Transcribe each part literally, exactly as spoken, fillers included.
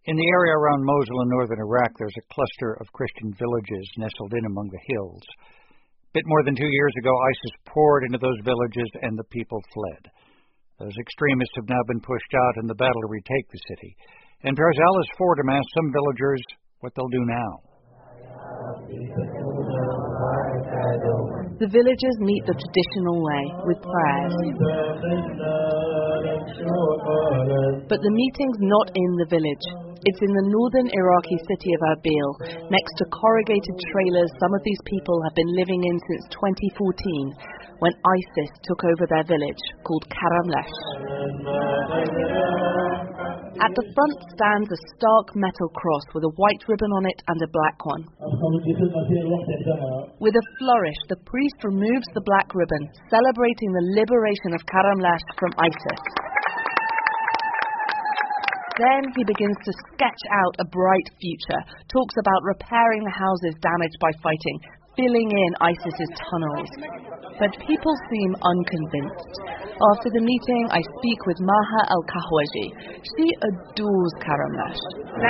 In the area around Mosul in northern Iraq, there's a cluster of Christian villages nestled in among the hills. A bit more than two years ago, ISIS poured into those villages and the people fled. Those extremists have now been pushed out in the battle to retake the city. N P R's Alice Fordham asked some villagers what they'll do now. The villagers meet the traditional way, with prayers. But the meeting's not in the village. It's in the northern Iraqi city of Erbil, next to corrugated trailers some of these people have been living in since twenty fourteen, when ISIS took over their village, called Karamlesh. At the front stands a stark metal cross with a white ribbon on it and a black one. With a flourish, the priest removes the black ribbon, celebrating the liberation of Karamlesh from ISIS. Then he begins to sketch out a bright future, talks about repairing the houses damaged by fighting, filling in ISIS's tunnels. But people seem unconvinced. After the meeting, I speak with Maha Al-Kahwaji. She adores Karamlesh.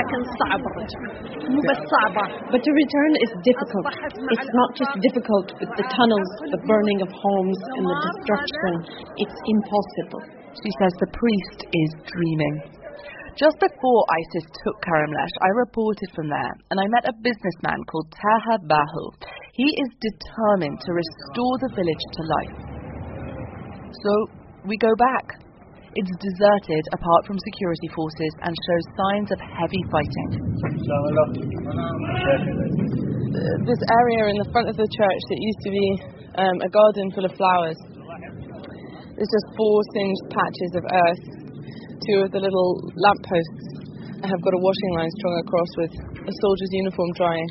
But the return is difficult. It's not just difficult with the tunnels, the burning of homes and the destruction. It's impossible. She says the priest is dreaming. Just before ISIS took Karamlesh, I reported from there, and I met a businessman called Taha Bahu. He is determined to restore the village to life. So we go back. It's deserted apart from security forces and shows signs of heavy fighting. This area in the front of the church that used to be um, a garden full of flowers. There's just four singed patches of earth. Two of the little lampposts have got a washing line strung across with a soldier's uniform drying.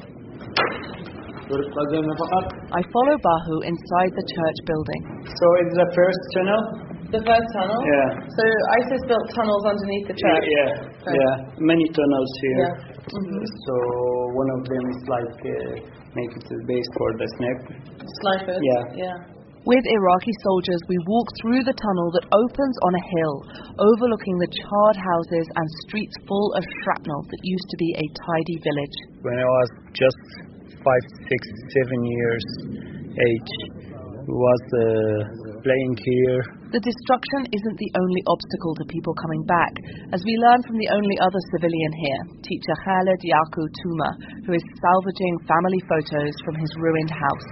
I follow Bahu inside the church building. So it's the first tunnel? The first tunnel? Yeah. So ISIS built tunnels underneath the church? Yeah, okay. yeah. Many tunnels here. Yeah. Mm-hmm. So one of them is like uh, make it the base for the sniper. Snipers? Yeah. Yeah. With Iraqi soldiers, we walk through the tunnel that opens on a hill, overlooking the charred houses and streets full of shrapnel that used to be a tidy village. When I was just five, six, seven years age, was uh, playing here. The destruction isn't the only obstacle to people coming back, as we learn from the only other civilian here, teacher Khaled Yaqub Tuma, who is salvaging family photos from his ruined house.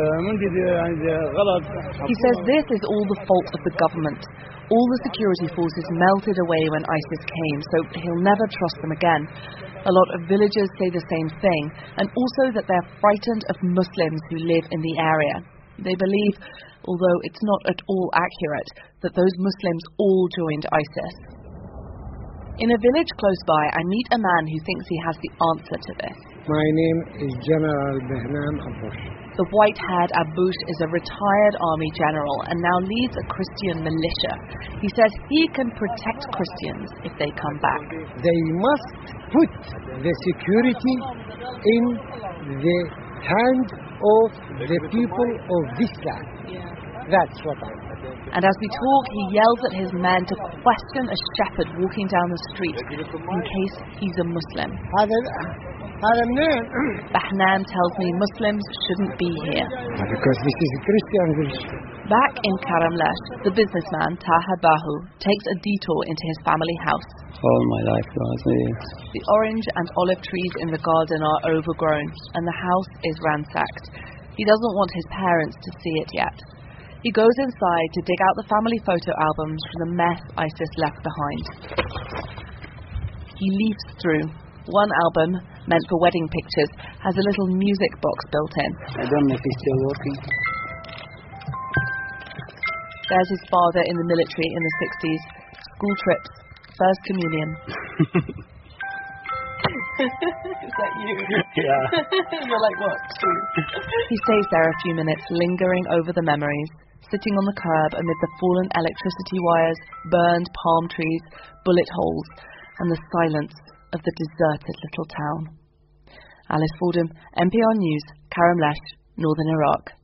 He says this is all the fault of the government. All the security forces melted away when ISIS came, so he'll never trust them again. A lot of villagers say the same thing, and also that they're frightened of Muslims who live in the area. They believe, although it's not at all accurate, that those Muslims all joined ISIS. In a village close by, I meet a man who thinks he has the answer to this. My name is General Behnam Abush. The white-haired Abush is a retired army general and now leads a Christian militia. He says he can protect Christians if they come back. They must put the security in the hand of the people of this land. Yeah. That's what I said. And as we talk, he yells at his men to question a shepherd walking down the street in case he's a Muslim. Behnam tells me Muslims shouldn't be here. Because this is a Christian village. Back in Karamlesh, the businessman Taha Bahu takes a detour into his family house. All my life was here. The orange and olive trees in the garden are overgrown, and the house is ransacked. He doesn't want his parents to see it yet. He goes inside to dig out the family photo albums from the mess ISIS left behind. He leafs through. One album, meant for wedding pictures, has a little music box built in. I don't know if he's still working. There's his father in the military in the sixties. School trips. First communion. Is that you? Yeah. You're like, what? Two. He stays there a few minutes, lingering over the memories, sitting on the curb amid the fallen electricity wires, burned palm trees, bullet holes, and the silence of the deserted little town. Alice Fordham, N P R News, Karamlesh, Northern Iraq.